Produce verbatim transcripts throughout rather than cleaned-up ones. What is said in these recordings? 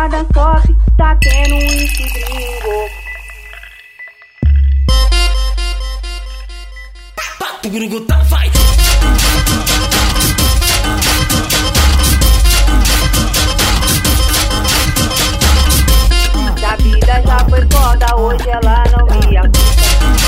patamada top, tá tendo um uísque gringo. O gringo tá, vai! Se a vida já foi foda, hoje ela não me assusta.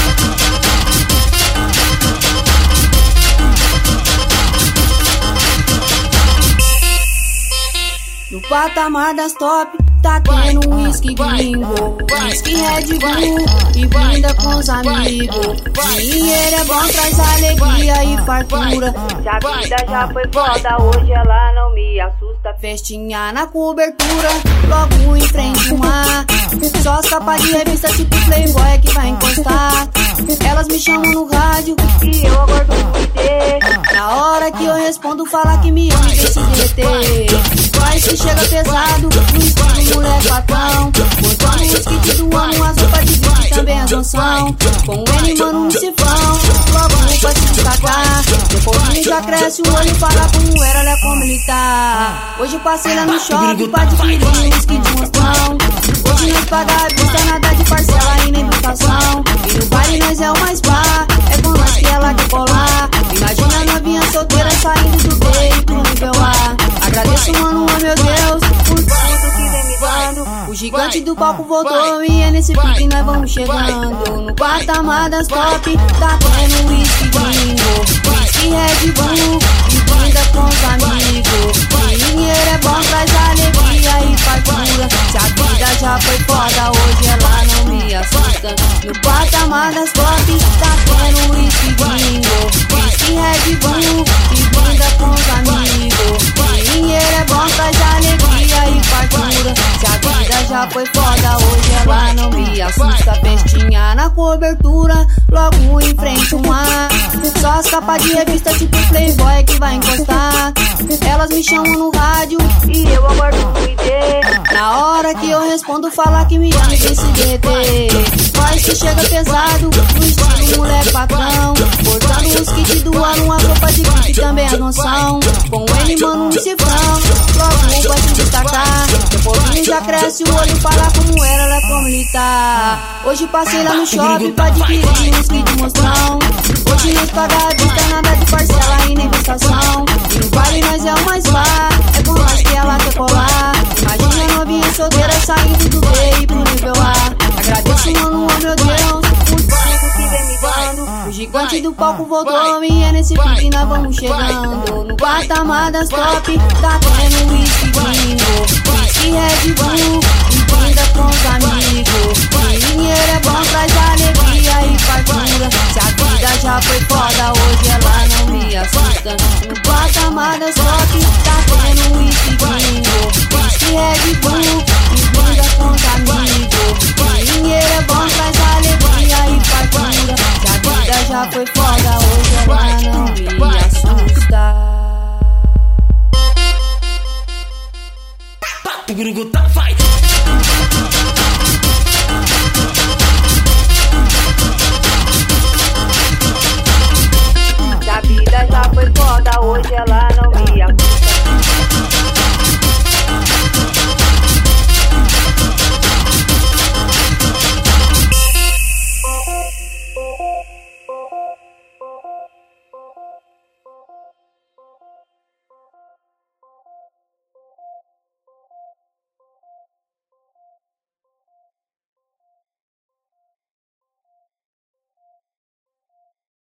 No patamar das top, tá tendo um uísque gringo, uísque Red Bull e brinda com os amigos. Dinheiro é bom, traz alegria e fartura. Se a vida já foi foda, hoje ela não me assusta. Festinha na cobertura, logo em frente o mar. Só as capas de revista tipo Playboy é que vai encostar. Elas me chamam no rádio e eu aguardo cuidei. Na hora que eu respondo, fala que me ama e vem se derreter. Vai se chega pesado, no estilo moleque patrão. Botando os kits do ano, as roupas de grife e também as noção. Com ele, mano, um cifrão, logo um pra se destacar. Depois já cresce o olho, fala como era, olha como ele tá. Hoje passei lá no shopping pra adquirir um whisky de mostrão. Hoje nós paga a vista, nada de parcela e nem prestação. E no baile nós é o mais pá, é com nós que ela quer colar. Imagina a novinha solteira saindo do B pro nível A. Agradeço, mano, oh meu Deus, por tudo que vem me dando. O gigante do palco voltou e é nesse pique nós vamos chegando. No patamar das top, tá tendo uísque gringo, uísque Red Bull e brinda com os amigos. Dinheiro é bom, traz alegria e fartura. Se a vida já foi foda, hoje ela não me assusta. No patamar das top, tá tendo uísque gringo, uísque Red Bull e brinda com os amigos. Dinheiro é bom, traz alegria e fartura. Se a vida já foi foda, hoje ela não me assusta. Festinha na cobertura, logo em frente o mar. Só as capas de revista tipo Playboy que vai encostar. Elas me chamam no rádio e eu aguardo cuidei. Na hora que eu respondo, fala que me ama e vem se derreter. Nós que chega pesado, no estilo moleque patrão. Botando os kits do ano, a roupa de grife e também a noção. Com ele, mano, um cifrão, logo um pra se destacar. Depois já cresce o olho, fala como era, olha como ele tá. Hoje passei lá no shopping pra adquirir um whisky de mostrão. Hoje nós paga a vista, nada de parcela e nem prestação. E no baile nós é o mais pá, é com nós que ela quer colar. Imagina a novinha solteira saindo do B pro nível A. Agradeço, mano, oh meu Deus, por tudo que vem me dando. O gigante do palco voltou e é nesse pique nós vamos chegando. No patamar das top, tá tendo uísque gringo, uísque Red Bull e brinda com os amigos. Dinheiro é bom, traz alegria e fartura. Se a vida já foi foda, hoje ela não me assusta. No patamar das top, tá tendo uísque gringo, uísque Red Bull e brinda com os amigos. Dinheiro é bom, traz alegria e fartura. Se a vida já foi foda, hoje ela não me assusta. O gringo tá, vai! Se a vida já foi foda, hoje ela não me assusta.